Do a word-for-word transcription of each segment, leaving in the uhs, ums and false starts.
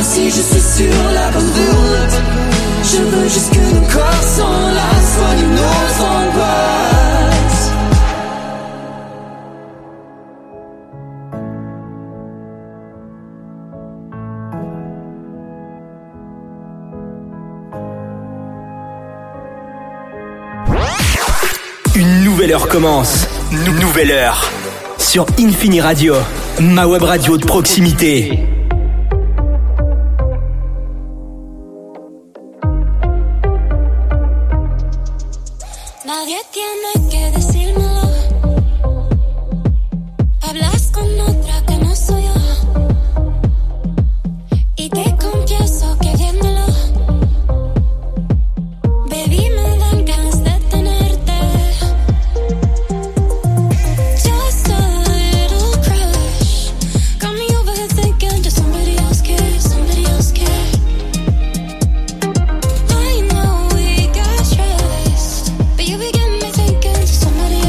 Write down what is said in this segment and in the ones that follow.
si je suis sur la bonne route. Je veux juste que nos corps s'enlacent, soigne nos angoisses. Une nouvelle heure commence. Nou- nouvelle heure. Sur Infini Radio, ma web radio de proximité. Nadie tiene que decírmelo. Hablas con otra que no soy yo. Y te confieso que viéndolo, baby, me dan ganas de tenerte. Just a little crush got me over here thinking just somebody else cares, somebody else cares. I know we got trust, but you begin me thinking to somebody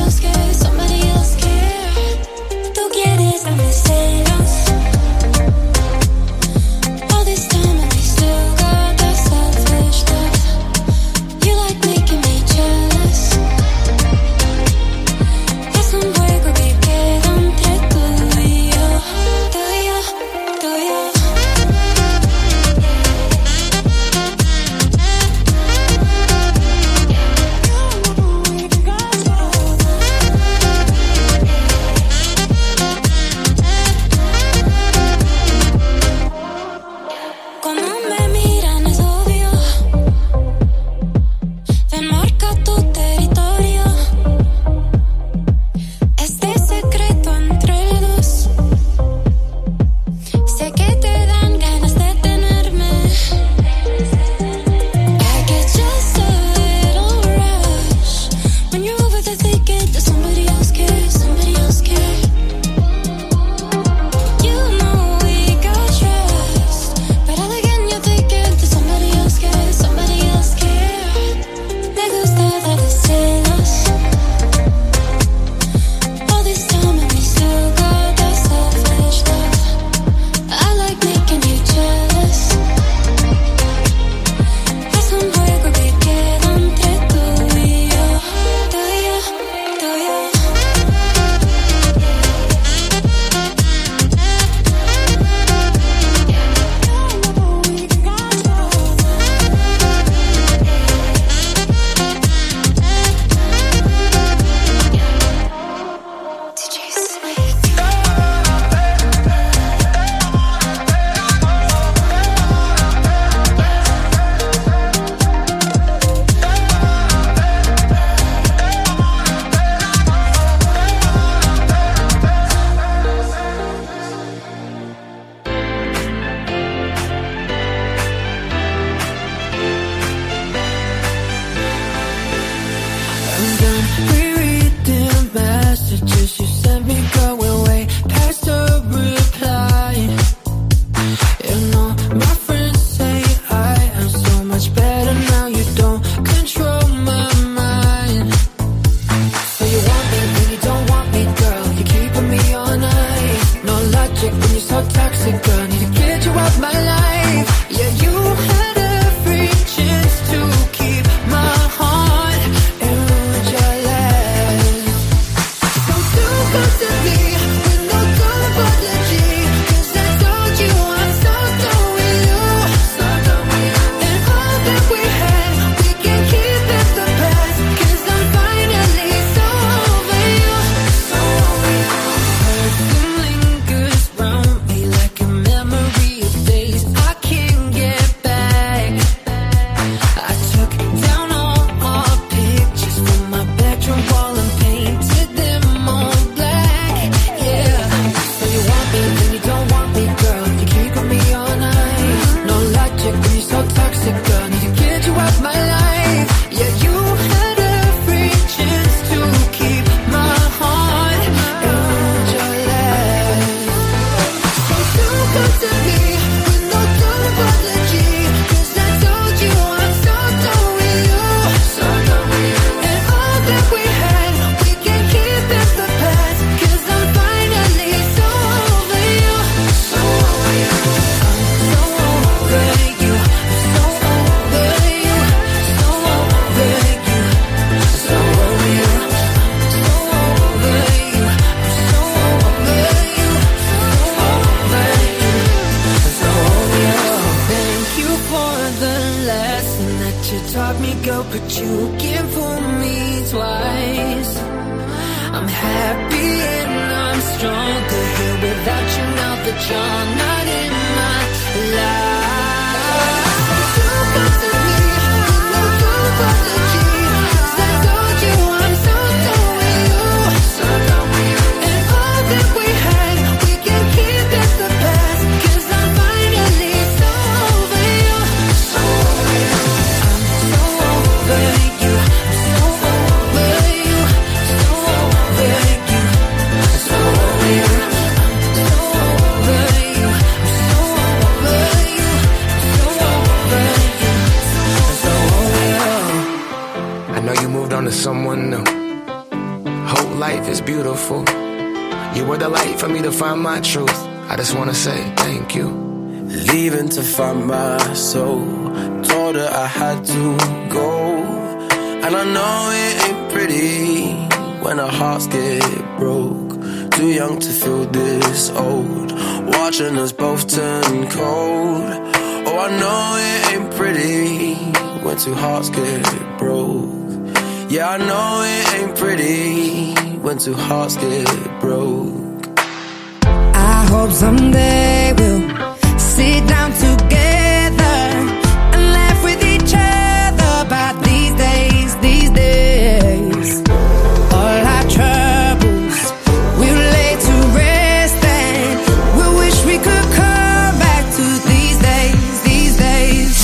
You taught me go, but you can't fool me twice. I'm happy and I'm stronger here without you now that you're not in my life. Too close to me, no too close to G. 'Cause I told you I'm so done with you, so done with you. And all that we had, we can keep it the past. 'Cause I'm finally so over you, so over you. I'm so over you, so over you, so over you, so over you. I'm so over you, so over you, so over you, so over you. I know you moved on to someone new. Whole life is beautiful. You were the light for me to find my truth. I just wanna say thank you. Leaving to find my soul. Told her I had to go. And I know it ain't pretty when our hearts get broke. Too young to feel this old. Watching us both turn cold. Oh, I know it ain't pretty when two hearts get broke. Yeah, I know it ain't pretty when two hearts get broke. I hope someday we'll sit down together and laugh with each other about these days, these days. All our troubles we'll lay to rest and we wish we could come back to these days, these days.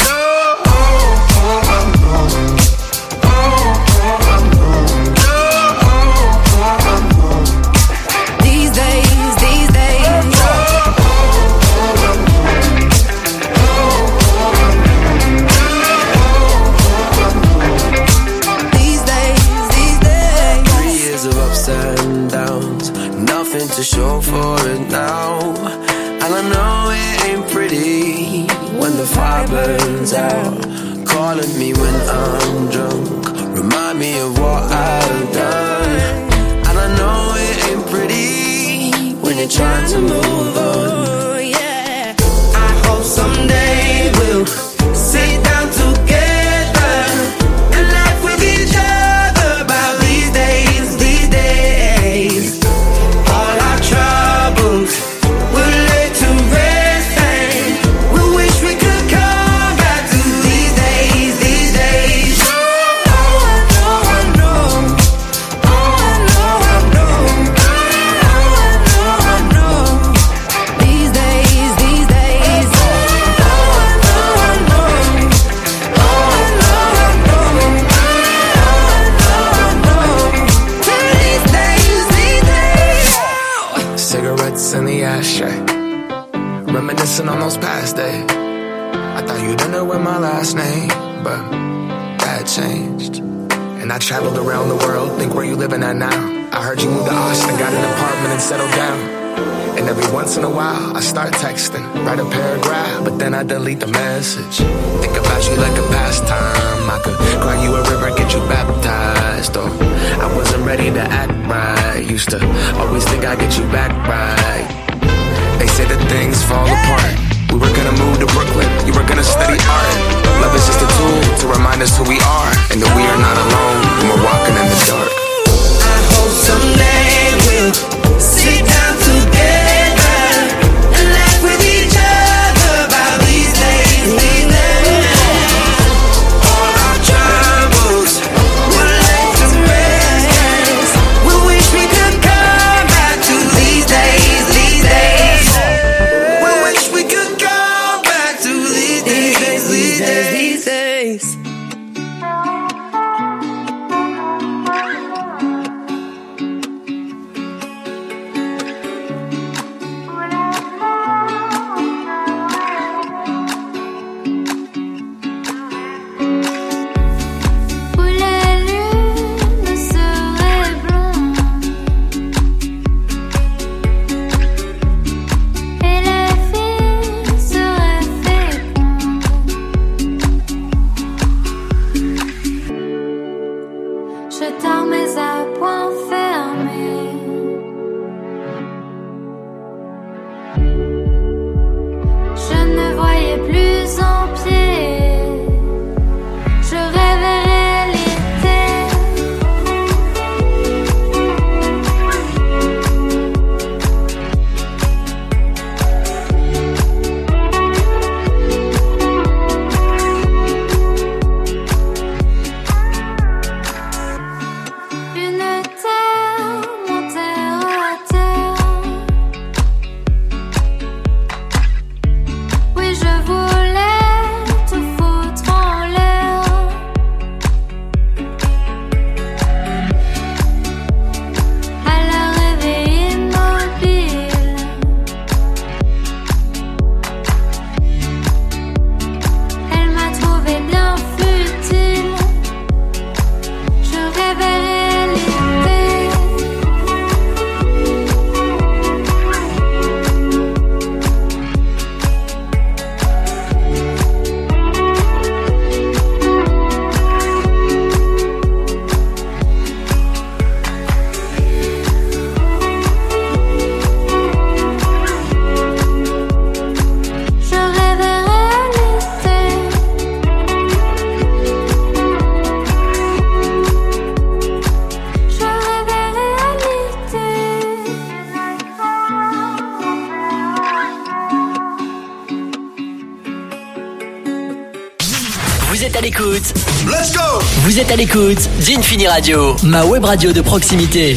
These days, these days. These days, these days. Three years of ups and downs. Nothing to show for it now. And I know it ain't pretty when the fire burns out. Calling me when I'm drunk. Remind me of what I've done. And I know it ain't pretty when you're trying to move on. Oh, yeah. I hope someday we'll sit down together and laugh with each other about these days, these days. All our troubles we'll lay to rest and we wish we could come back to these days, these days. Oh, I know, I know. Oh, I know, I know. Oh, I know, I know. These days, these days. Oh, I know, I know. Oh, I know, I know. Oh, I know, I know. These days, these days. Cigarettes in the ashtray, reminiscing on those past days. I thought you didn't know my last name, but that changed. And I traveled around the world, think where you living at now. I heard you moved to Austin, got an apartment and settled down. And every once in a while, I start texting, write a paragraph, but then I delete the message. Think about you like a pastime. I could cry you a river, get you baptized. Or I wasn't ready to act right. Used to always think I'd get you back right. They say that things fall apart. We were gonna move to Brooklyn, you were gonna study art. Love is just a tool to remind us who we are, and that we are not alone when we're walking in the dark. I hope someday we'll sit down together and laugh with each other about these days, these days. All our troubles we'll lay to rest. We wish we could come back to these days, these days. We wish we could come back to these days, these days, these days. Vous êtes à l'écoute. Let's go. Vous êtes à l'écoute d'Infini Radio, ma web radio de proximité.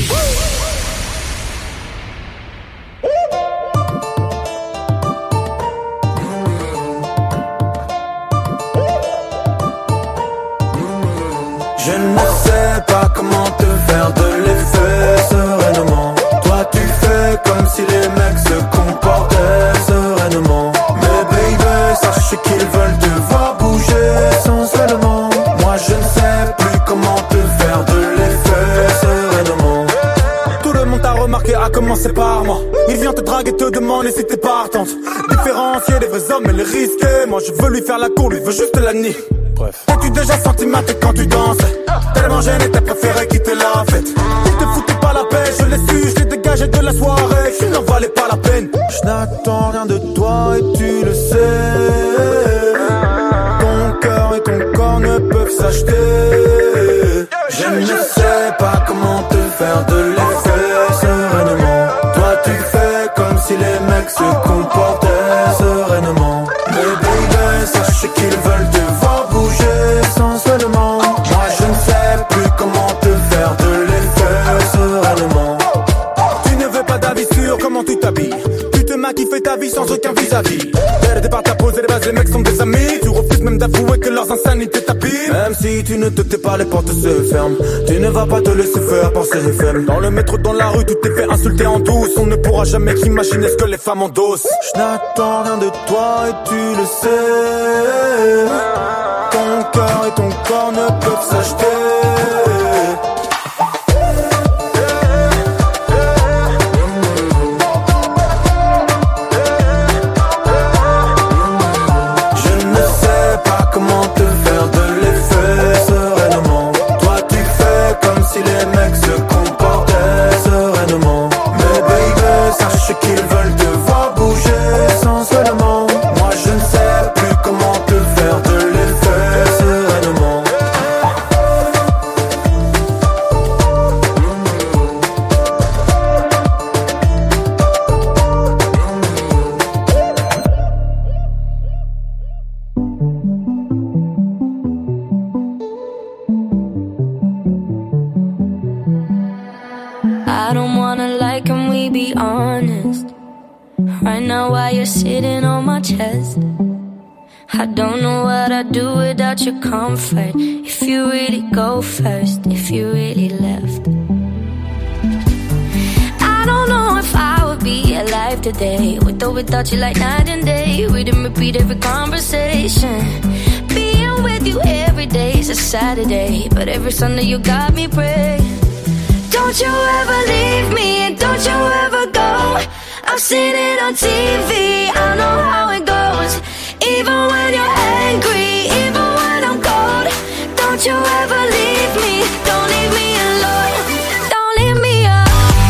Je ne sais pas comment te faire de l'effet sereinement. Toi tu fais comme si les mecs se comportaient sereinement. Mais baby, sache qu'ils veulent te voir bouger sensuellement. Moi je ne sais plus comment te faire de l'effet sereinement. Tout le monde t'a remarqué, à commencer par moi. Il vient te draguer, te demander si t'es partante. Différencier les vrais hommes et les risquer. Moi je veux lui faire la cour, lui veut juste la nier. T'as-tu déjà senti ma tête quand tu dansais? Tellement gêné, t'as préféré quitter la fête. Il te foutait pas la paix, je l'ai su, je l'ai dégagé de la soirée. Je n'en valais pas la peine. Je n'attends rien de toi et tu le sais. Ton cœur et ton corps ne peuvent s'acheter. Je ne sais pas comment te faire de l'effet sereinement. Toi tu fais comme si les mecs se comportaient sereinement. Mais baby, sache qu'ils veulent te voir bouger sensuellement. Moi je ne sais plus comment te faire de l'effet sereinement. Tu ne veux pas d'avis sur comment tu t'habilles. Tu te maquilles, fais ta vie sans aucun vis-à-vis. Dès le départ t'as posé les bases, les mecs sont des amis. Tu refuses même d'avouer que leurs insanités t'abîment. Même si tu ne te tais pas, les portes se ferment. Tu ne vas pas te laisser faire par ces femmes. Dans le métro, dans la rue, tu t'es fait insulter en douce. On ne pourra jamais imaginer ce que les femmes endossent. Je n'attends rien de toi et tu le sais. Ton cœur et ton corps ne peuvent s'acheter. Je ne sais pas comment te faire de l'effet sereinement. Toi tu fais comme si les mecs se comportaient sereinement. Mais baby, sache qu'ils veulent te voir bouger sensuellement. Moi je ne sais plus comment te faire de l'effet sereinement. I don't wanna lie, can we be honest? Right now while you're sitting on my chest, I don't know what I'd do without your comfort. If you really go first, if you really left, I don't know if I would be alive today, with or without you like night and day. We didn't repeat every conversation. Being with you every day is a Saturday, but every Sunday you got me praying. Don't you ever leave me, and don't you ever go. I've seen it on T V, I know how it goes. Even when you're angry, even when I'm cold. Don't you ever leave me, don't leave me alone. Don't leave me alone.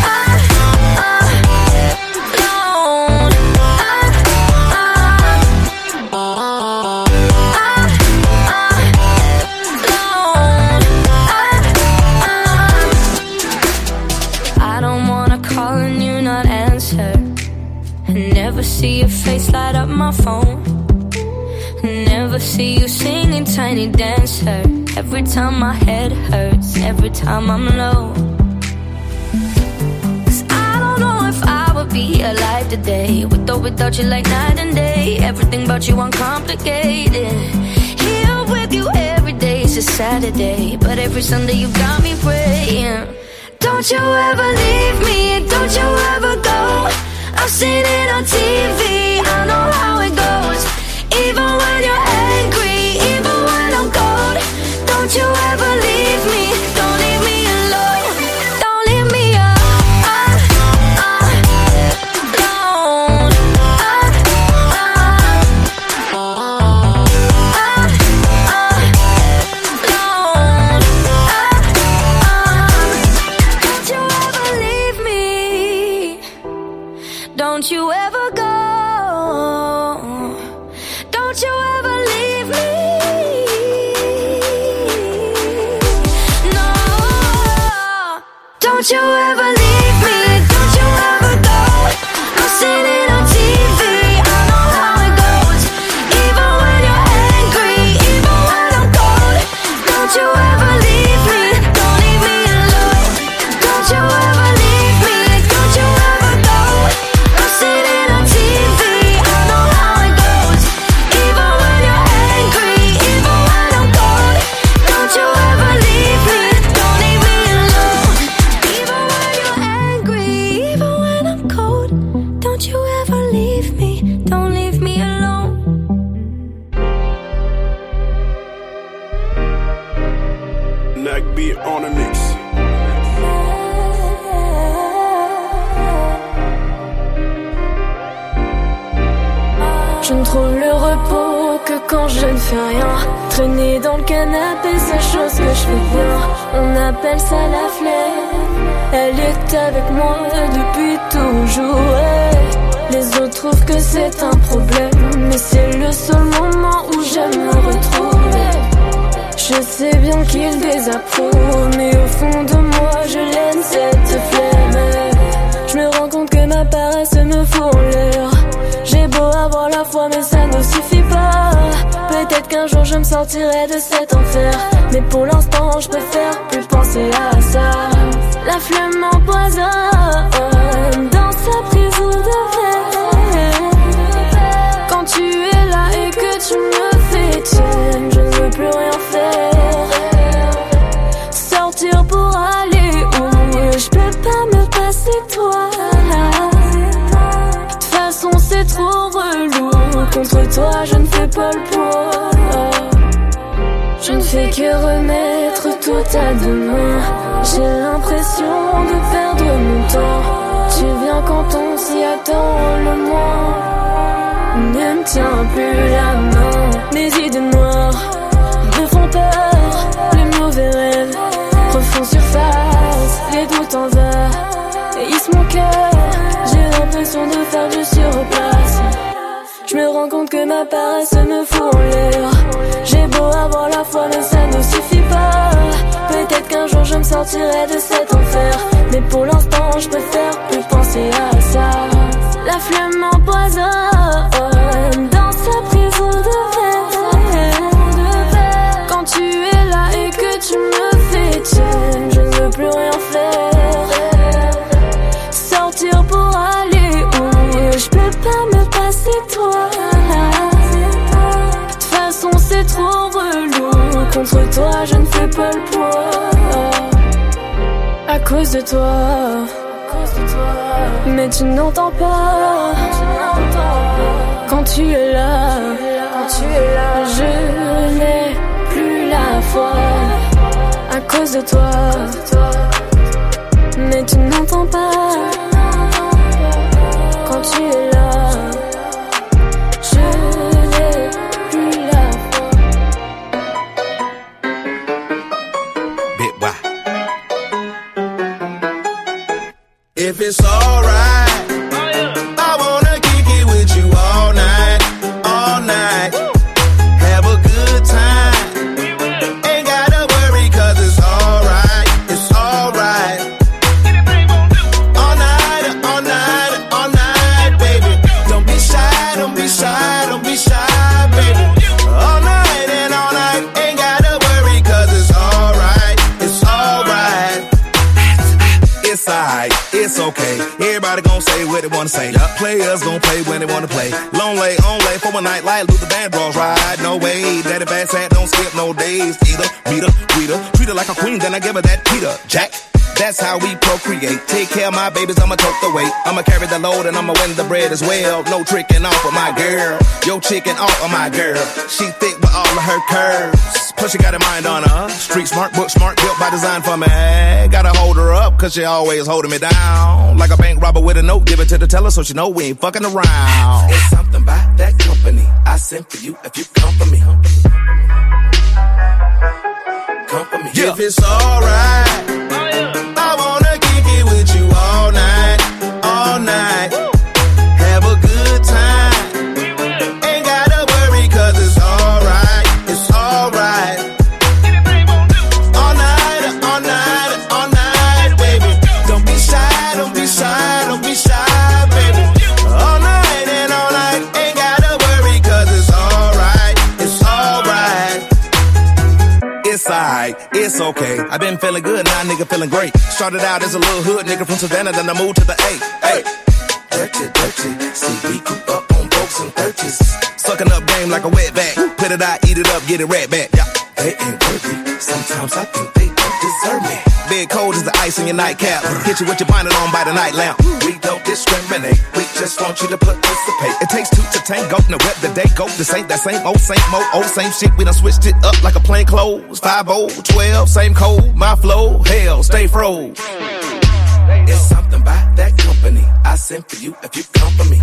I don't wanna call and you not answer. Never see your face light up my phone. Never see you singing Tiny Dancer. Every time my head hurts, every time I'm low. 'Cause I don't know if I would be alive today, with or without you like night and day. Everything about you uncomplicated. Here with you every day is a Saturday, but every Sunday you got me praying. Don't you ever leave me, don't you ever go. I've seen it on T V, I know how it goes. Even when you're angry, even when I'm cold. Don't you ever leave me, don't leave me alone. Don't leave me alone. Don't you ever leave me, don't you ever go. Don't you ever leave me. No. Don't you ever leave me. Don't you ever go. I've seen it on T V, I know how it goes. Even when you're angry, even when I'm Be on the mix. Je ne trouve le repos que quand je ne fais rien. Traîner dans le canapé, c'est chose que je fais bien. On appelle ça la flemme. Elle est avec moi depuis toujours. Ouais. Les autres trouvent que c'est un problème, mais c'est le seul moment où je me retrouve. Je sais bien qu'il désapprouvent, mais au fond de moi je l'aime cette flemme. Je me rends compte que ma paresse me fout en l'air. J'ai beau avoir la foi mais ça ne suffit pas. Peut-être qu'un jour je me sortirai de cet enfer, mais pour l'instant je préfère plus penser à ça. La flemme m'empoisonne dans sa prison de verre. Quand tu es là et que tu me fais tienne, je ne veux plus rien faire. Sortir pour aller où je peux pas me passer de toi. De toute façon c'est trop relou. Contre toi je ne fais pas le poids. Je ne fais que remettre tout à demain. J'ai l'impression de perdre mon temps. Tu viens quand on s'y attend le moins. Ne me tiens plus la main. Mes idées noires me font peur. Les mauvais rêves refont surface. Les doutes en vain hissent mon cœur. J'ai l'impression de faire du surplace. Je me rends compte que ma paresse me fout en l'air. J'ai beau avoir la foi mais ça ne suffit pas. Peut-être qu'un jour je me sortirai de cet enfer, mais pour l'instant je préfère plus penser à ça. La flemme m'empoisonne dans sa prison de verre. Quand tu es là et que tu me fais tienne, je ne veux plus rien faire. Sortir pour aller où je peux pas me passer de toi. De toute façon c'est trop relou. Contre toi je ne fais pas le poids. À cause de toi. Mais tu n'entends pas. Quand tu es là, je n'ai plus la foi. À cause de toi. Mais tu n'entends pas. Quand tu es là, je n'ai plus la foi. Bit why? If it's alright, I wanna kick it with you all night, all night. Have a good time. Ain't gotta worry 'cause it's alright, it's alright. All night, all night, all night, baby. Don't be shy, don't be shy, don't be shy, baby. All night and all night, ain't gotta worry 'cause it's alright, it's alright. It's alright, it's okay. Everybody gon' say what they wanna say. Yep. Players gon' play when they wanna play. Long lay, on lay for a night like Luther Vandross ride. No way, daddy bad sad, don't skip no days. Either meet her, greet her, treat her like a queen, then I give her that Peter Jack. That's how we procreate. Take care of my babies, I'ma tote the weight. I'ma carry the load and I'ma win the bread as well. No tricking off of my girl. Yo chicken off of my girl. She thick with all of her curves. Plus she got a mind on her. Street smart, book smart, built by design for me. Gotta hold her up, cause she always holding me down. Like a bank robber with a note, give it to the teller so she know we ain't fucking around. It's something about that company I sent for you if you come for me. Come for me. Yeah. If it's alright, I wanna kick it with you all night, all night. Have a good time. Ain't gotta worry 'cause it's alright, it's alright. All night, all night, all night, baby. Don't be shy, don't be shy, don't be shy, baby. All night and all night, ain't gotta worry 'cause it's alright, it's alright. It's alright, it's okay. I've been feeling good, now nigga feeling great. Started out as a little hood nigga from Savannah, then I moved to the A. Hey, dirty, dirty. See, we grew up on folks and thirties. Sucking up game like a wet back. Put it out, eat it up, get it right back. Yeah. They ain't worthy. Sometimes I think they don't deserve me. bed cold as the ice in your nightcap. Hit you with your bonnet on by the night lamp. We don't discriminate, we just want you to participate. It takes two to tango, now rep the day go. This ain't that same old, same old, old, same shit. We done switched it up like a plain clothes. five oh, twelve, same code, my flow, hell, stay froze. It's something about that company I sent for you if you come for me.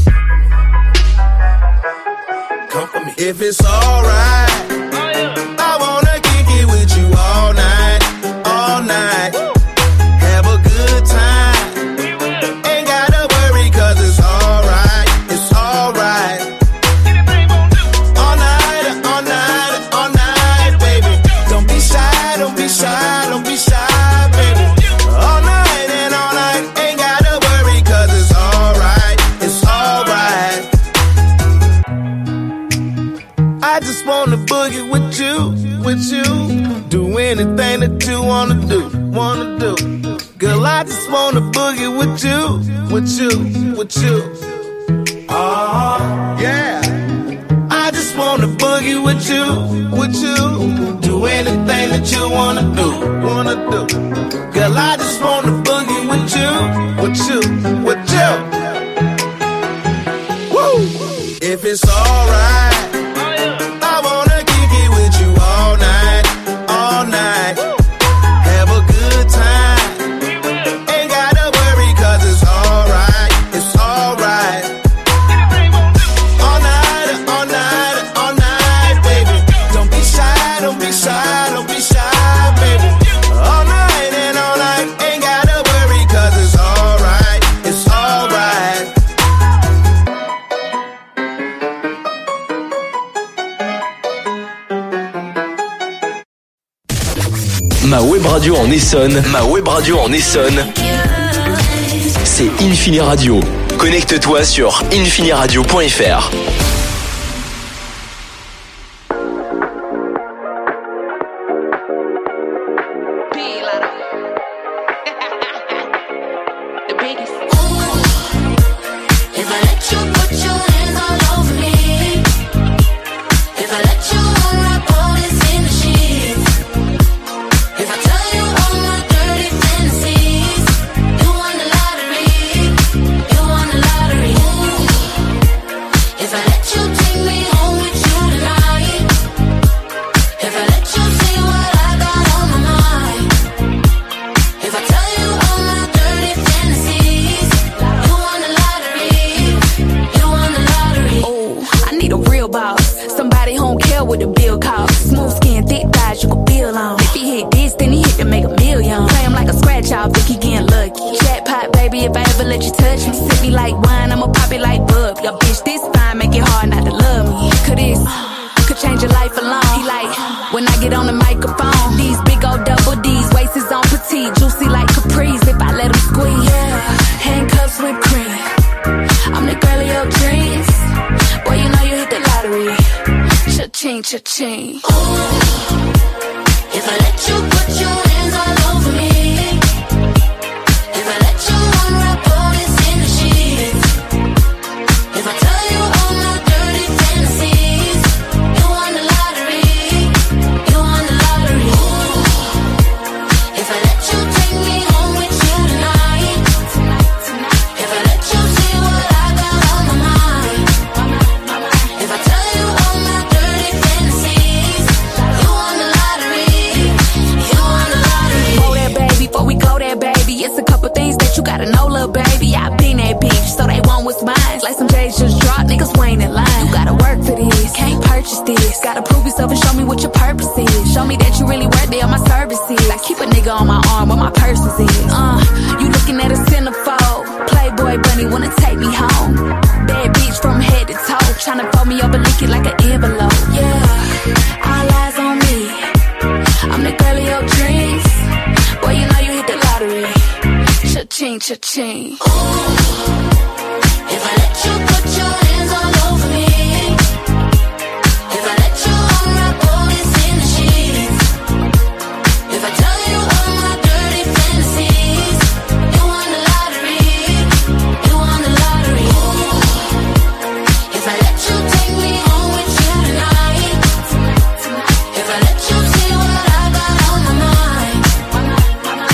Come for me. If it's alright, I wanna kick it with you all night, all night. Have a good time. Ain't gotta worry cause it's alright, it's alright. All night, all night, all night, baby. Don't be shy, don't be shy, don't be shy, baby. All night and all night, ain't gotta worry cause it's alright, it's alright. I just wanna boogie with you, with you. Do anything that you wanna do, wanna do. Girl, I just wanna boogie with you, with you, with you. Oh, yeah. I just wanna boogie with you, with you. Do anything that you wanna do, wanna do. Girl, I just wanna boogie with you, with you, with you. Woo! If it's alright, I wanna kick it with you all night, all night. Have a good time. Ain't gotta worry cause it's alright, it's alright. All night, all night, all night, baby. Don't be shy, don't be shy, don't be shy, baby. All night and all night, ain't gotta worry cause it's alright, it's alright. Ma web radio en Essonne, ma web radio en Essonne, c'est Infini Radio. Connecte-toi sur infiniradio point f r. Cha-ching. If I let you put your hands all over me, if I let you unwrap all this in the sheets, if I tell you all my dirty fantasies, you won the lottery, you won the lottery. If I let you take me home with you tonight, if I let you see what I got on my mind, if I tell you all my dirty fantasies, you won the lottery, you won the lottery. Go there, baby, before we go there, baby. It's a couple things that you gotta know, little baby. I been that bitch, so they want what's mine. Like some J's just dropped, niggas waiting in line. You gotta work for this, can't purchase this. Gotta prove yourself and show me what your purpose is. Show me that you really worthy of my services. I keep a nigga on my arm where my purses is. Uh, you looking at a centerfold. Playboy bunny wanna take me home. Bad bitch from head to toe, tryna fold me up and lick it like an envelope. Yeah, all eyes on me. I'm the girl of your dreams. Boy, you know you hit the lottery. Cha-ching, cha-ching. If I let you put your hands all over me, if I let you unwrap all this in the sheets, if I tell you all my dirty fantasies, you won the lottery, you won the lottery. If I let you take me home with you tonight, if I let you see what I got on my mind,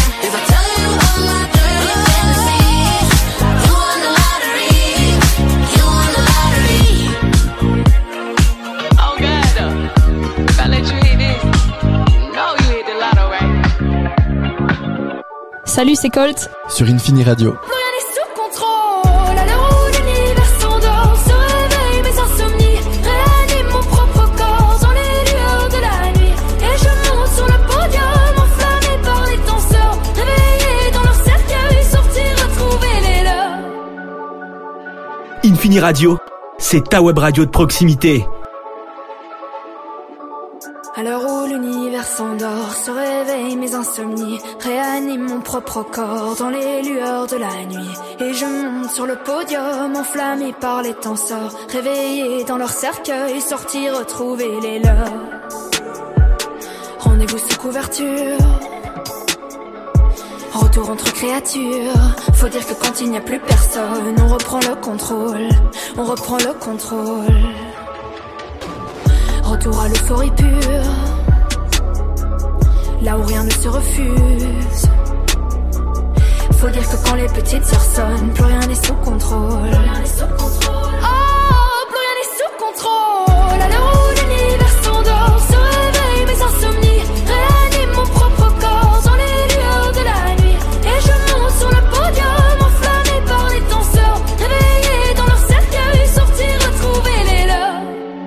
Salut, c'est Colt. Sur Infini Radio. Plus rien n'est sous contrôle. À l'heure où l'univers s'endort, se réveillent mes insomnies. Réanime mon propre corps dans les lueurs de la nuit. Et je monte sur le podium, enflammé par les danseurs. Réveillés dans leur cercueil, sortir retrouver les leurs. Infini Radio, c'est ta web radio de proximité. À l'heure où l'univers s'endort, se réveillent mes insomnies, réanime mon propre corps dans les lueurs de la nuit. Et je monte sur le podium, enflammé par les tenseurs, réveillés dans leur cercueil, sortir retrouver les leurs. Rendez-vous sous couverture, retour entre créatures. Faut dire que quand il n'y a plus personne, on reprend le contrôle, on reprend le contrôle. Retour à l'euphorie pure, là où rien ne se refuse. Faut dire que quand les petites sœurs sonnent, plus rien n'est sous contrôle. Oh, plus rien n'est sous contrôle. À l'heure où l'univers s'endort, se réveillent mes insomnies, réanime mon propre corps dans les lueurs de la nuit. Et je monte sur le podium, enflammé par les danseurs, réveillés dans leur cercueil, sortir retrouver les leurs.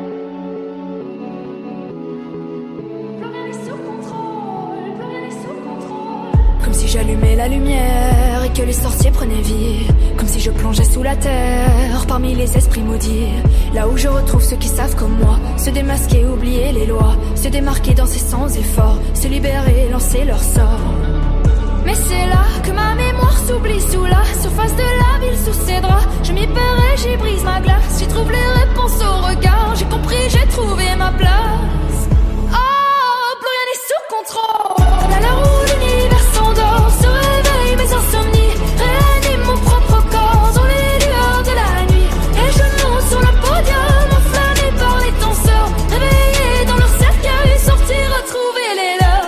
Comme si j'allumais la lumière et que les sorciers prenaient vie. Comme si je plongeais sous la terre, parmi les esprits maudits. Là où je retrouve ceux qui savent comme moi, se démasquer, oublier les lois, se démarquer, danser sans effort, se libérer, lancer leur sort. Mais c'est là que ma mémoire s'oublie sous la surface de la ville, sous ses draps. Je m'y perds et j'y brise ma glace, j'y trouve les réponses au regard. J'ai compris, j'ai trouvé ma place. Oh, plus rien n'est sous contrôle. À l'heure où l'univers s'endort, se réveillent mes insomnies, réanime mon propre corps dans les lueurs de la nuit. Et je monte sur le podium, enflammé par les danseurs, réveillés dans leur cercueil, sortir retrouver les leurs.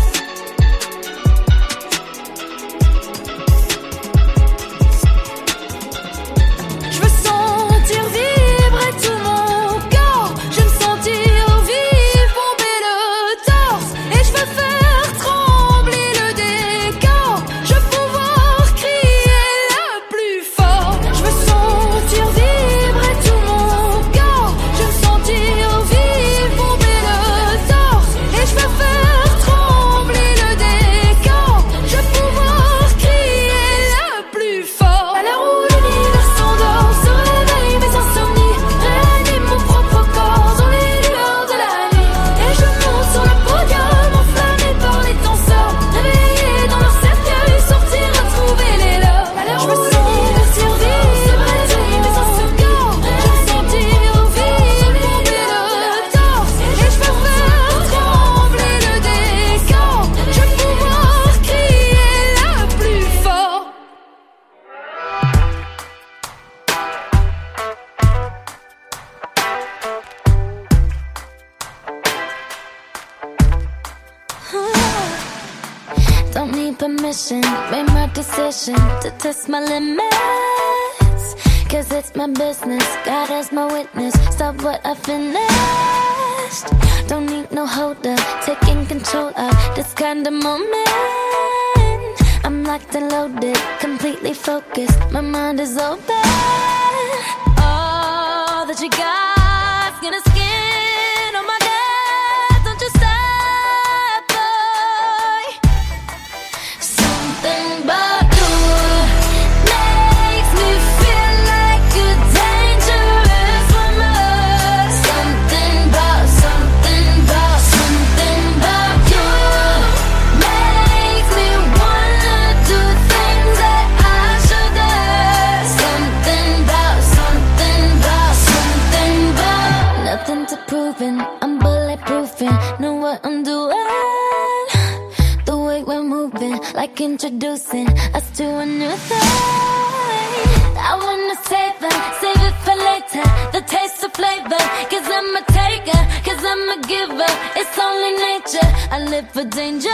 Je veux sentir vibrer tout mon corps, je veux me sentir vivre, bomber le torse. Et je veux faire trembler le décor, je veux pouvoir crier le plus fort. Je veux sentir vibrer tout mon corps, je veux me sentir vivre, bomber le torse. Et je veux faire trembler le décor, je veux pouvoir crier le plus fort. À l'heure où l'univers s'endort, se réveillent mes insomnies, réanime mon propre corps dans les lueurs de la nuit. Et je monte sur le podium, enflammé par les danseurs, réveillés dans leur cercueil, sortir retrouver les leurs. À l'heure où je veux sentir vivre mes insomnies, je veux sentir vivre, bomber le torse. Et je veux faire trembler le décor, je veux pouvoir crier le plus fort. Don't need permission, made my decision to test my limits. Cause it's my business, God as my witness, stop what I finished. Don't need no holder, taking control of this kind of moment. I'm locked and loaded, completely focused, my mind is open. All that you got, skin to skin, oh my God, don't you stop, boy. Something about you makes me feel like a dangerous woman. Something about, something about, something about you makes me wanna do things that I shouldn't. Something about, something about, something about. Nothing to proving, I'm bulletproofing, know what I'm doing. The way we're moving, like introducing us to a new thing. I wanna save it, save it for later, the taste of flavor. Cause I'm a taker, cause I'm a giver, it's only nature, I live for danger.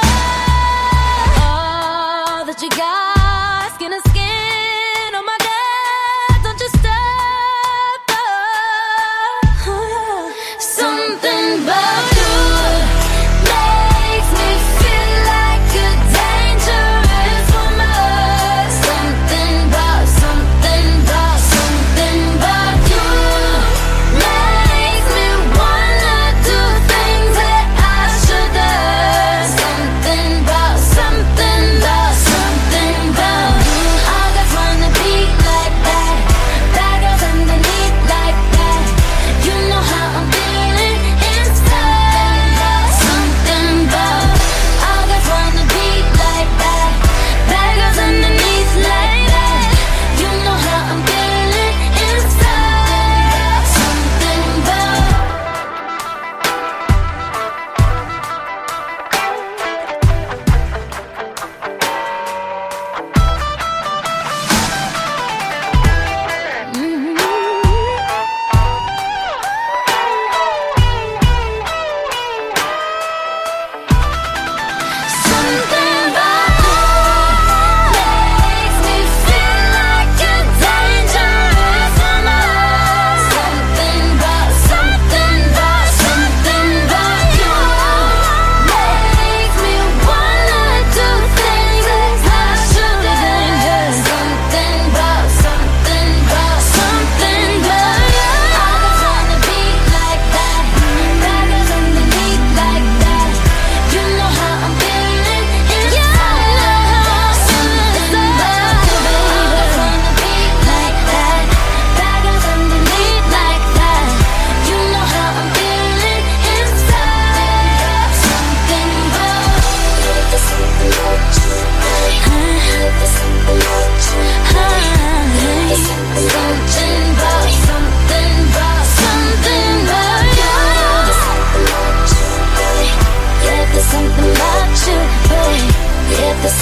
All that you got, skin to skin, oh my God, don't you stop, oh. Something about you makes me feel like a dangerous woman.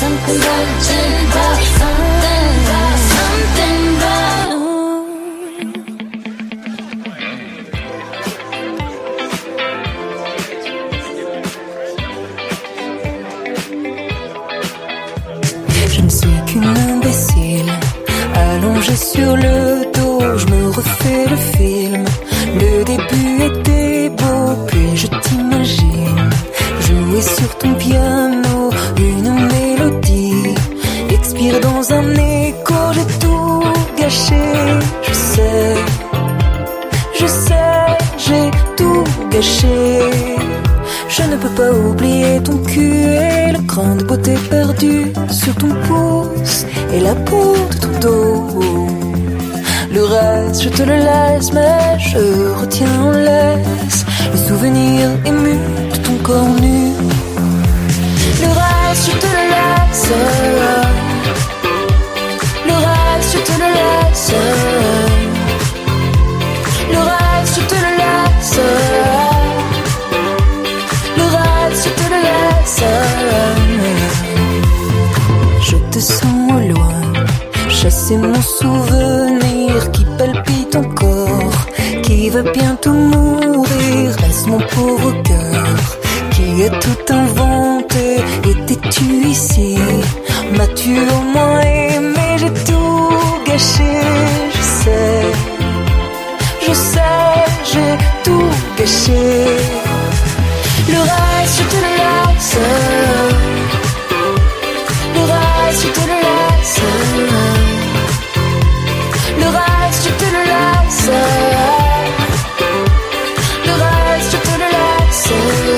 something about, something about, something about, something about. Je ne suis qu'une imbécile, allongée sur le dos, je me refais le film. Le début était beau, puis je t'imagine jouer sur ton piano une mélodie, expire dans un écho, j'ai tout gâché. Je sais, je sais, j'ai tout gâché. Je ne peux pas oublier ton cul et le grain de beauté perdu sur ton pouce et la peau de ton dos. Le reste, je te le laisse, mais je retiens en laisse le souvenir ému de ton corps nu. Le reste, je te le laisse. Le reste, je te le laisse. Le reste, je te le laisse. Le reste, je te le laisse. Je te sens au loin, chasser mon souvenir qui palpite encore, qui va bientôt mourir. Reste mon pauvre cœur qui a tout inventé. Étais-tu ici? M'as-tu au moins aimé? J'ai tout gâché. Je sais, je sais, j'ai tout gâché. Le reste, je te le laisse. Le reste, je te le laisse. Le reste, je te le laisse. Le reste, je te le laisse.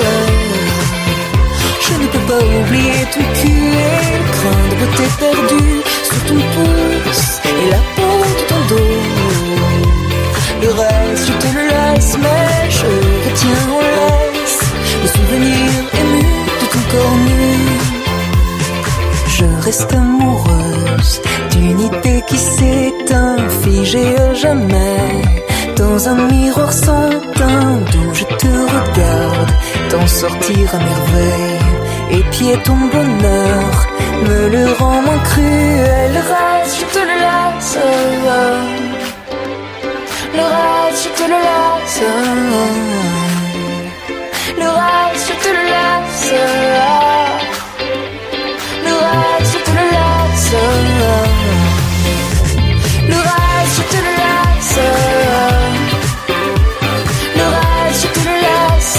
Je ne peux pas oublier ton cul et le grain de beauté perdu sur ton pouce et la peau de ton dos. Le reste, je te le laisse, mais je retiens en laisse le souvenir ému de ton corps nu. Je reste amoureuse d'une idée qui s'éteint, figée à jamais dans un miroir sans teint, d'où je te regarde t'en sortir à merveille. Épier ton bonheur me le rend moins cruel. Le reste, je te le laisse. Le reste, je te le laisse. Le reste, je te le laisse. Le reste, je te le laisse. Le reste, je te le laisse. Le reste, je te le laisse.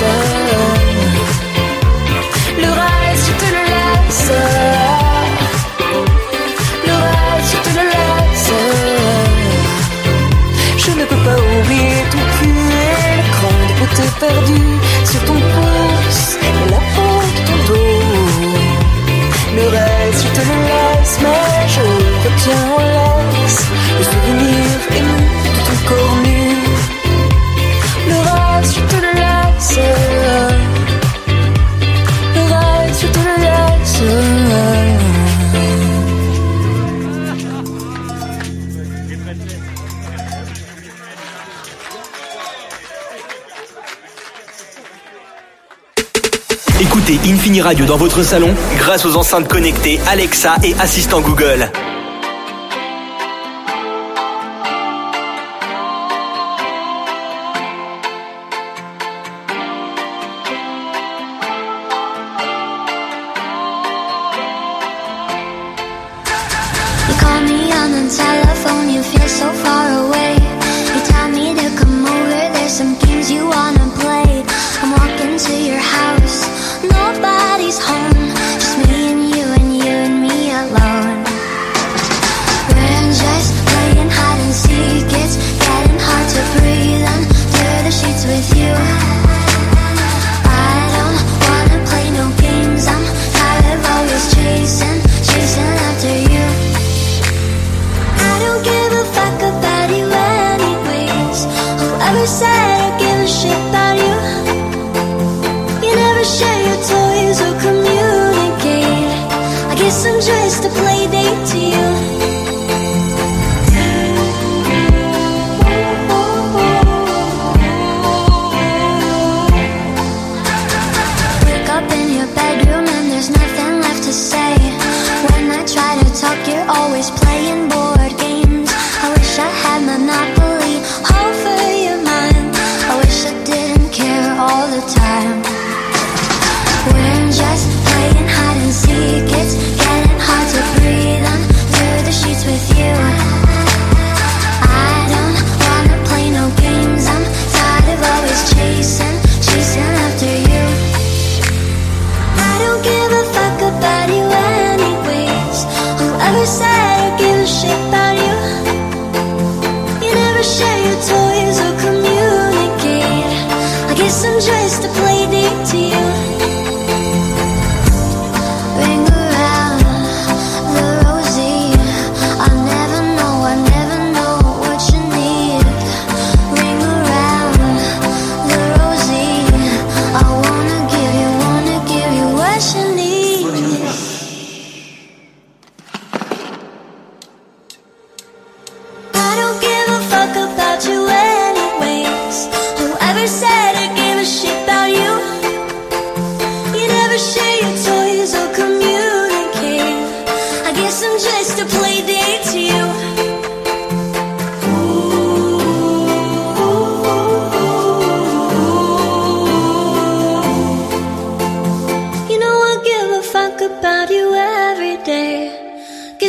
Le reste, je te le laisse. Le reste, je te le laisse. Je ne peux pas oublier ton cul et le grain de beauté perdu sur ton pouce et la peau de ton dos. Le reste, je te le laisse, mais je retiens en laisse le souvenir ému de ton corps nu. Le reste, je te le laisse. Le reste, je te le laisse. Écoutez Infini Radio dans votre salon grâce aux enceintes connectées Alexa et assistant Google. You call me on the telephone, you feel so far away. You tell me to come over, there's some games you wanna play. I'm walking to your house, nobody's home, just me and you and you and me alone. We're just playing hide and seek, it's getting hard to breathe under the sheets with you. I don't wanna play no games, I'm tired of always chasing, chasing after you. I don't give a fuck about you anyways. Whoever said I give a shit about you? You never share your toys or communicate. I guess I'm just a play date to you. Wake up in your bedroom and there's nothing left to say.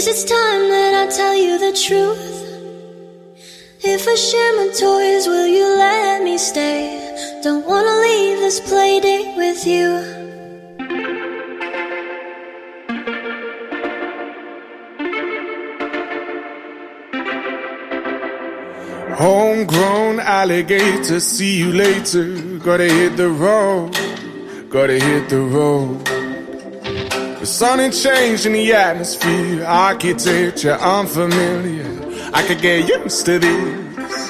Guess it's time that I tell you the truth. If I share my toys, will you let me stay? Don't wanna leave this play date with you. Homegrown alligator, see you later. Gotta hit the road, gotta hit the road. The sun ain't changing the atmosphere, architecture unfamiliar. I could get used to this.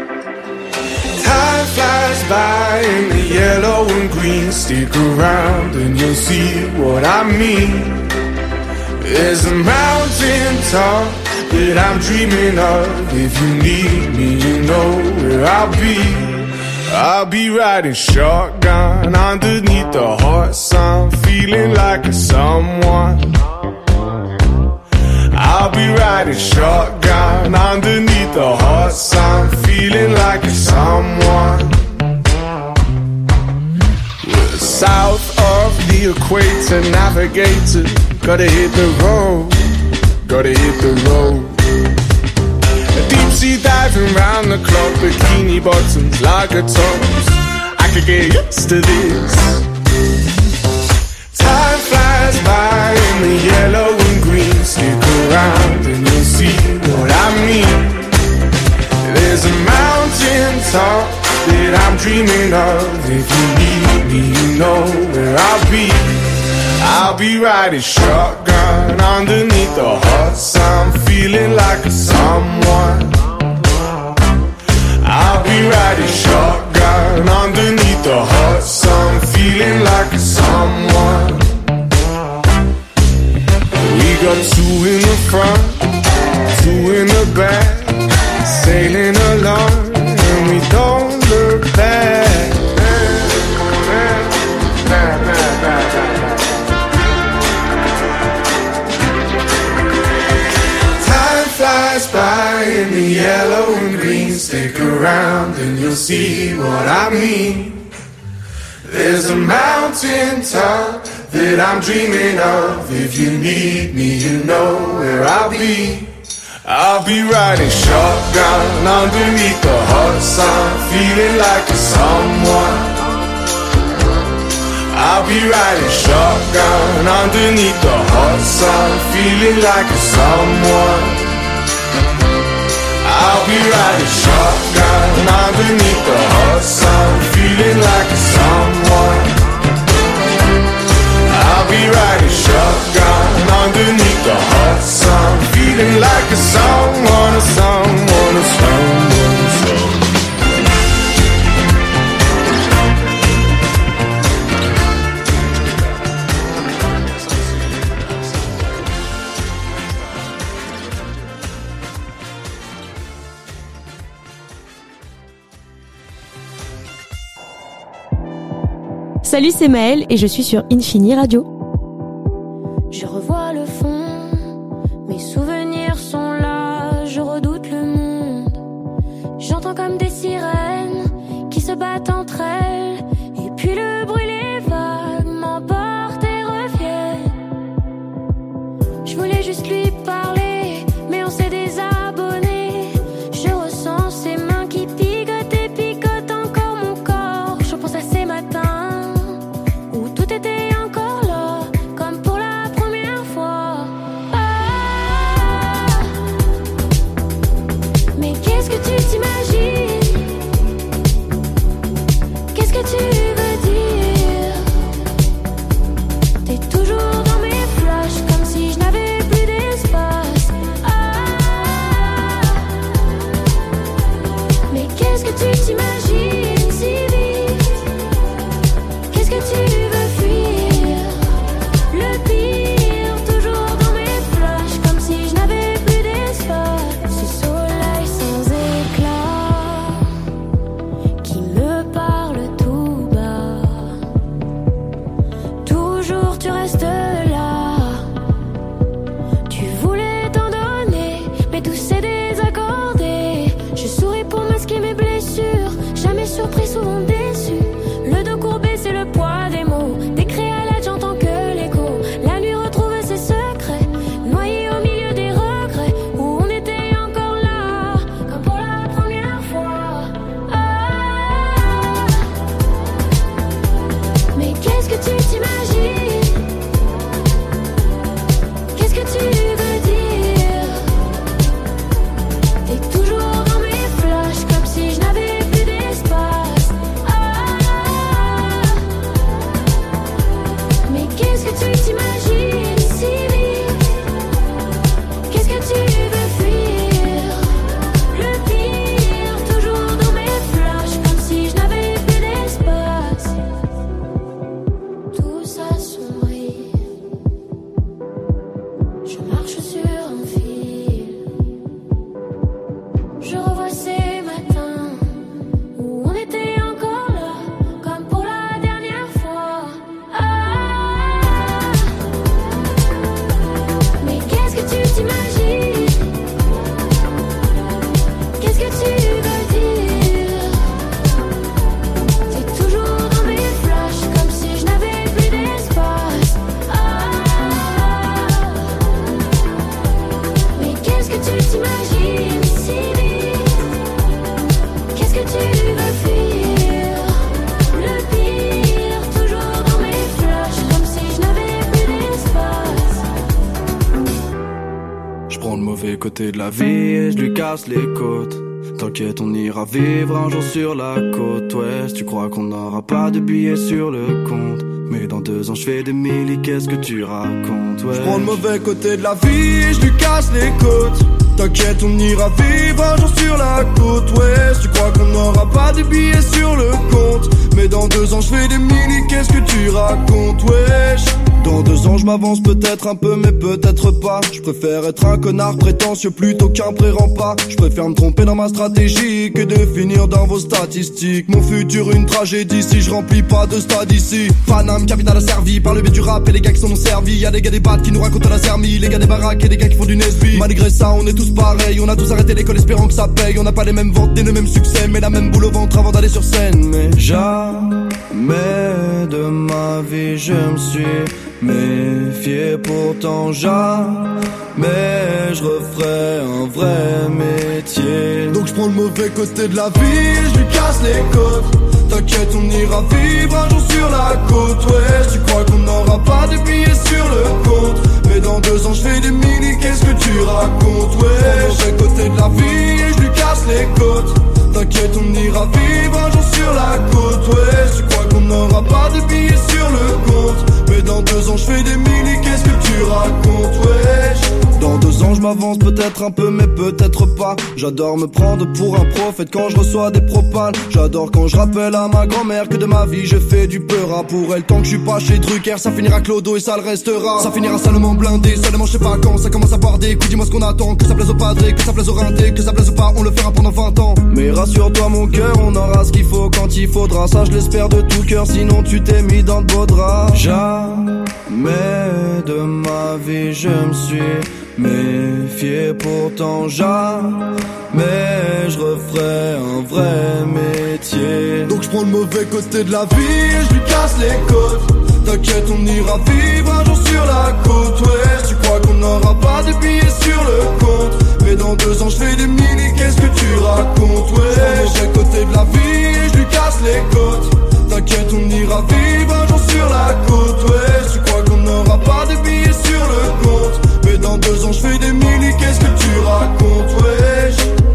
Time flies by in the yellow and green. Stick around and you'll see what I mean. There's a mountain top that I'm dreaming of. If you need me, you know where I'll be. I'll be riding shotgun underneath the hot sun, feeling like a someone. I'll be riding shotgun underneath the hot sun, feeling like a someone. We're south of the equator, navigator. Gotta hit the road, gotta hit the road. Deep sea diving round the clock, bikini bottoms, lager tops. I could get used to this. Time flies by in the yellow and green. Stick around and you'll see what I mean. There's a mountain top that I'm dreaming of. If you need me, you know where I'll be. I'll be riding shotgun underneath the hot sun, feeling like a someone. I'll be riding shotgun underneath the hot sun, feeling like a someone. We got two in the front, two in the back, sailing along and we don't look back. Flies by in the yellow and green. Stick around and you'll see what I mean. There's a mountain top that I'm dreaming of. If you need me, you know where I'll be. I'll be riding shotgun underneath the hot sun, feeling like a someone. I'll be riding shotgun underneath the hot sun, feeling like a someone. I'll be riding shotgun underneath the hot sun, feeling like a someone. I'll be riding shotgun underneath the hot sun, feeling like a someone, a someone, a someone, a someone. Salut, c'est Maëlle et je suis sur Infini Radio. Je revois le fond, mes souvenirs sont là, je redoute le monde. J'entends comme des sirènes qui se battent entre elles, et puis le bruit, les vagues m'emportent et reviennent. Je voulais juste lui parler, mais on s'est désabonné. Je ressens ses mains qui picotent et picotent encore mon corps. Je pense à ces matins où tout était encore là, comme pour la première fois. Ah, qu'est-ce que tu t'imagines? Qu'est-ce que tu veux dire? T'es toujours dans mes flashs, comme si je n'avais plus d'espace. Ah, mais qu'est-ce que tu t'imagines si vite? Qu'est-ce que tu veux fuir? Le pire, toujours dans mes flashs, comme si je n'avais plus d'espace. Tout s'assombrit. Je marche sur un fil. Je revois ces matins où on était encore là, comme pour la dernière fois. Ah, mais qu'est-ce que tu t'imagines? Qu'est-ce que tu veux dire? T'es toujours dans mes flashs, comme si je n'avais plus d'espace. Ah, mais qu'est-ce que tu t'imagines si vite? Qu'est-ce que tu veux fuir? Le pire, toujours dans mes flashs, comme si je n'avais plus d'espace. Je prends le mauvais côté de la vie et je lui casse les côtes. T'inquiète, on ira vivre un jour sur la côte ouest. Tu crois qu'on n'aura pas de billets sur le compte, mais dans deux ans je fais des milli, qu'est-ce que tu racontes? Ouais. Je prends le mauvais côté de la vie et je lui casse les côtes. T'inquiète, on ira vivre un jour sur la côte ouest. Tu crois qu'on n'aura pas de billets sur le compte, mais dans deux ans je fais des milli, qu'est-ce que tu racontes? Wesh. Dans deux ans je m'avance peut-être un peu mais peut-être pas. Je préfère être un connard prétentieux plutôt qu'un pré-rempart. Je préfère me tromper dans ma stratégie que de finir dans vos statistiques. Mon futur une tragédie si je remplis pas de stade ici. Paname, capitale asservie par le biais du rap et les gars qui sont non servis. Y'a des gars des battes qui nous racontent la zermie, les gars des baraques et des gars qui font du Nesby. Malgré ça on est tous pareils, on a tous arrêté l'école espérant que ça paye. On n'a pas les mêmes ventes et le même succès, mais la même boule au ventre avant d'aller sur scène. Mais jamais de ma vie je me suis méfié, pourtant jamais je referai un vrai métier. Donc je prends le mauvais côté de la vie et je lui casse les côtes. T'inquiète, on ira vivre un jour sur la côte ouest. Tu crois qu'on n'aura pas de billets sur le compte, mais dans deux ans je fais des milli, qu'est-ce que tu racontes? Ouais, je prends le mauvais côté de la vie et je lui casse les côtes. T'inquiète, on ira vivre un jour sur la côte ouest. Tu crois qu'on n'aura pas de billets sur le compte, mais dans deux ans je fais des milli, qu'est-ce que tu racontes? Wesh. Dans deux ans je m'avance peut-être un peu mais peut-être pas. J'adore me prendre pour un prophète quand je reçois des propales. J'adore quand je rappelle à ma grand-mère que de ma vie j'ai fait du peur. Pour elle tant que je suis pas chez Drucker, ça finira clodo et ça le restera. Ça finira seulement blindé, seulement je sais pas quand ça commence à boire des coups. Dis-moi ce qu'on attend, que ça plaise au padré, que ça plaise au rinté, que ça plaise ou pas, on le fera pendant vingt ans. Mais rassure-toi mon cœur, on aura ce qu'il faut quand il faudra. Ça je l'espère de tout cœur, sinon tu t'es mis dans de beaux draps. Jamais de ma vie je me suis méfié, pourtant jamais je referai un vrai métier. Donc je prends le mauvais côté de la vie et je lui casse les côtes. T'inquiète, on ira vivre un jour sur la côte ouest. Tu crois qu'on n'aura pas de billets sur le compte, mais dans deux ans je fais des milli, qu'est-ce que tu racontes? Ouais, je prends le mauvais côté de la vie et je lui casse les côtes. T'inquiète, on ira vivre un jour sur la côte ouest. Tu crois qu'on n'aura pas de billets sur le compte, mais dans deux ans je fais des milli, qu'est-ce que tu racontes? Wesh.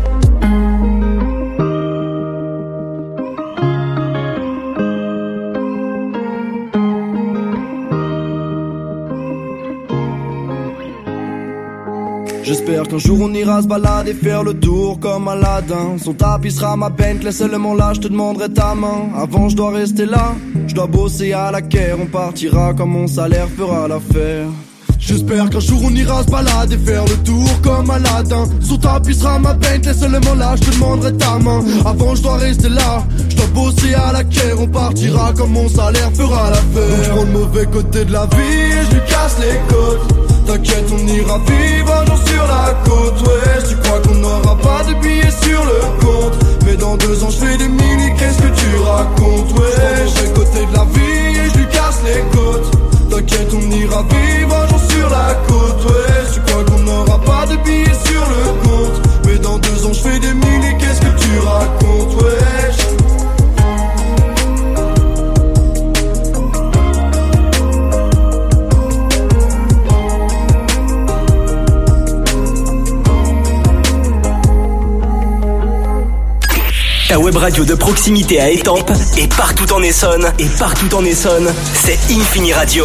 J'espère qu'un jour on ira se balader, faire le tour comme Aladdin. Son tapis sera ma Bentley, seulement là je te demanderai ta main. Avant je dois rester là, je dois bosser à la caire. On partira quand mon salaire fera l'affaire. J'espère qu'un jour on ira se balader, faire le tour comme Aladdin. Son tapis sera ma Bentley, seulement là je te demanderai ta main. Avant je dois rester là, je dois bosser à la caire. On partira quand mon salaire fera l'affaire. Donc je prends le mauvais côté de la vie et je lui casse les côtes. T'inquiète, on ira vivre un jour sur la côte ouest. Tu crois qu'on n'aura pas de billets sur le compte, mais dans deux ans je fais des milli, qu'est-ce que tu racontes? Ouais, je vais côté de la vie et je lui casse les côtes. T'inquiète, on ira vivre un jour sur la côte ouest. Tu crois qu'on n'aura pas de billets sur le compte, mais dans deux ans je fais des milli, qu'est-ce que tu racontes? Wesh. web radio de proximité à Étampes et partout en Essonne. Et partout en Essonne, c'est Infini Radio.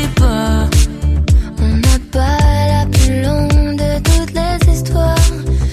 On n'a pas la plus longue de toutes les histoires.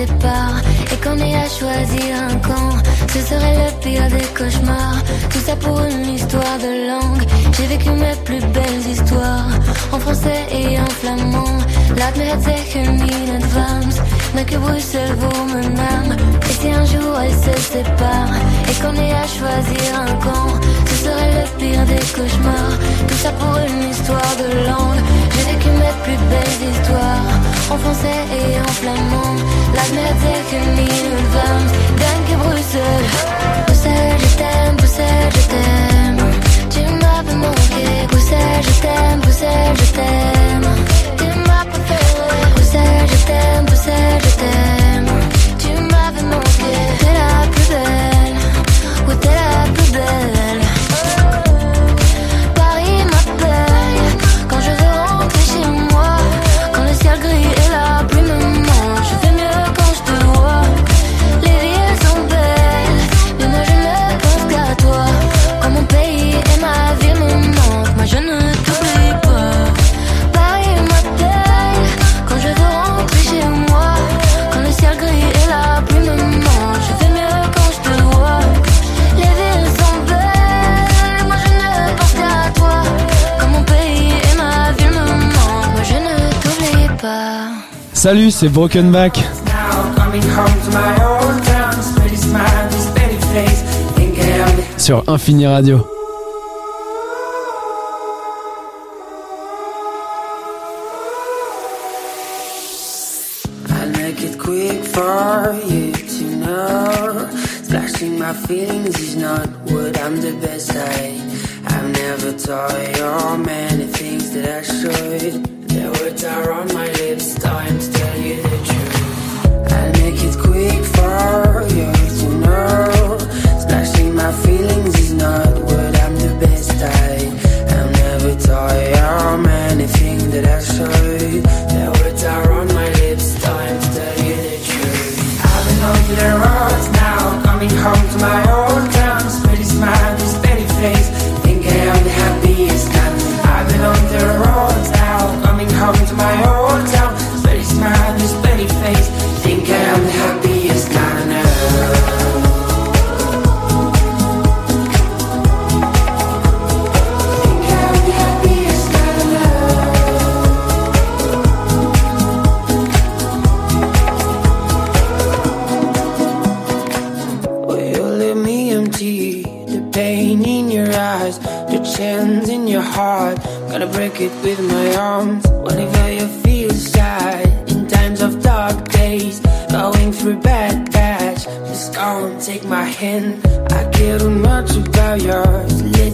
sépare et qu'on ait à choisir un camp, ce serait le pire des cauchemars. Tout ça pour une histoire de langue. J'ai vécu mes plus belles histoires en français et en flamand. Laat me het zeggen in advance, mais que Bruxelles vaut mon âme. Et si un jour elle se sépare et qu'on ait à choisir un camp, ce serait le pire des cauchemars. Tout ça pour une histoire de langue. J'ai vécu mes plus belles histoires en français et en flamand. Laat me het zeggen in advance, dank je Bruxelles. Bruxelles, je t'aime, Bruxelles, je t'aime. Tu m'avais manqué, Bruxelles, je t'aime, Bruxelles, je t'aime. Tu m'as pas fait, Bruxelles, je t'aime, Bruxelles, je t'aime. Tu m'avais manqué, t'es la plus belle, oui t'es la plus belle. Paris m'appelle quand je veux rentrer chez moi. Quand le ciel gris et la pluie me mangent, je fais mieux quand je te vois. Les villes sont belles, mais moi je ne pense qu'à toi. Quand mon pays et ma ville me manquent, moi je ne t'oublie pas. Paris m'appelle quand je veux rentrer chez moi. Quand le ciel gris et la pluie me mangent, je fais mieux quand je te vois. Les villes sont belles, moi je ne pense qu'à toi. Quand mon pays et ma ville me manquent, moi je ne t'oublie pas. Salut, c'est Brokenback. Sur Infini Radio. I'll make it quick for you to know. Splashing my feelings is not what I'm the best at. I've never told you many things that I should. The words are on my lips, time to tell you the truth. I'll make it quick for you to know. Splashing my feelings is not what I'm the best at. I've never told you many things that I should. The words are on my lips, time to tell you the truth. I've been on the roads now, coming home to my old town. Steady smile, this steady face, think I am the happiest man. I've been on the roads now, coming home to my old town. Steady smile, this steady face, think I am the happiest man now. Chance in your heart, gonna break it with my arms. Whenever you feel sad, in times of dark days, going through bad patch, just go and take my hand. I care too much about yours, let